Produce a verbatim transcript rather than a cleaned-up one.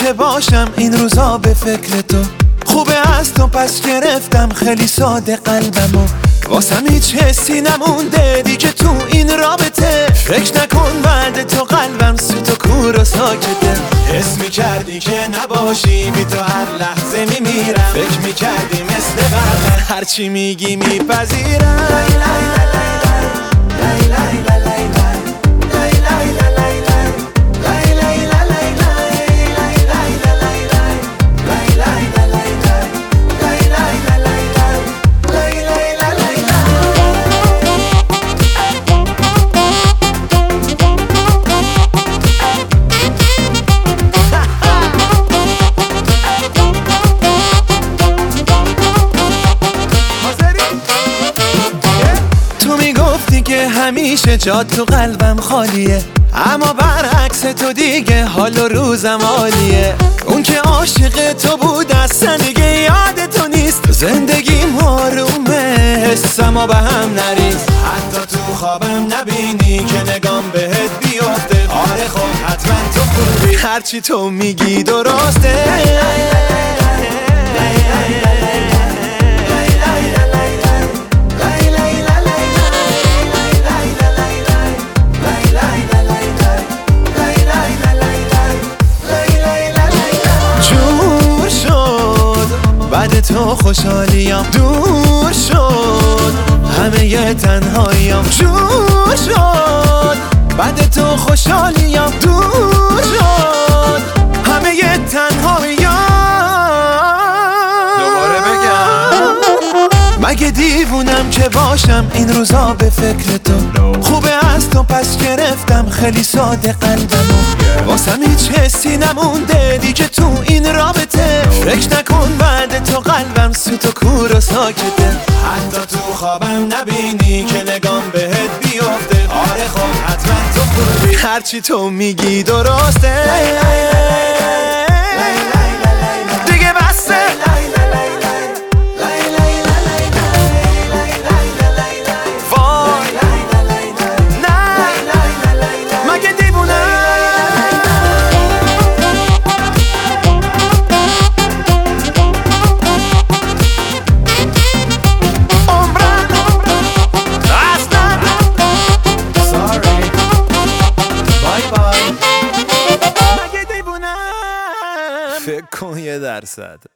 که باشم این روزا به فکر تو. خوبه از تو پس گرفتم خیلی ساده قلبمو. واسم هیچ حسی نمونده دیگه تو این رابطه. فکر نکن بعد تو قلبم سوت و کور و ساکته. حس میکردی که نباشی بی تو هر لحظه میمیرم. فکر میکردی مثل قبل هرچی میگی میپذیرم. که همیشه جات تو قلبم خالیه، اما برعکس تو دیگه حال و روزم عالیه. اون که عاشق تو بود اصلا دیگه یاد تو نیست. زندگیم آرومه حسم به هم نریز. حتی تو خوابم نبینی که نگام بهت بیفته. آره خب حتما تو خوبی هرچی تو میگی درسته. بعد تو خوشحالیم دور شد، همه یه تنهاییم جور شد. بعد تو خوشحالیم دور شد، همه یه تنهاییم. دوباره بگم مگه دیوونم که باشم این روزا به فکر تو. خوبه از تو پس گرفتم خیلی ساده قلبمو. واسم هیچ حسی نمونده دیگه تو این رابطه. فکر نکن بعد تو قلبم سوت و کور و ساکته. حتی تو خوابم نبینی که نگام بهت بیفته. آره خب حتما تو خوبی هرچی تو میگی درسته. دیگه بسته فکر کن یه درصد